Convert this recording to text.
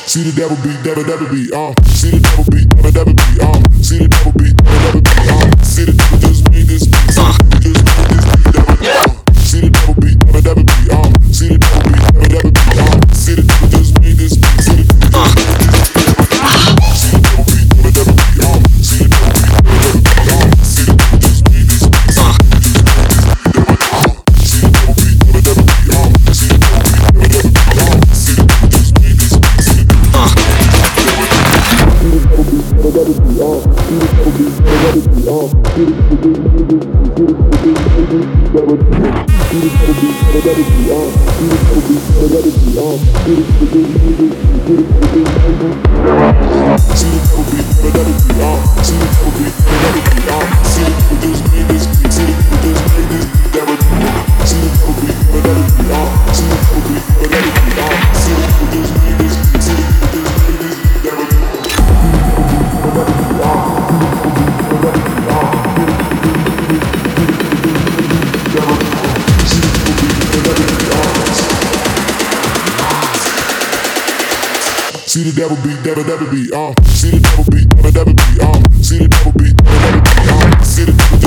See the devil be, devil, devil be, see the devil be, devil, devil be, see the devil be, devil, devil be, see the devil just made this beat, just made this beat, devil, see the devil be, devil, devil be, see the devil be, devil, devil be, see the devil just made this beat, see the devil just made this beat, see the devil be, devil, devil be, see the devil be, devil, devil be, see the devil just made this beat, see the devil be, devil, devil be, see the devil be, devil, devil be, see the devil just made this beat. See the devil be, devil, devil be, see the devil be, devil, devil be, see the devil be, devil, devil be, see the devil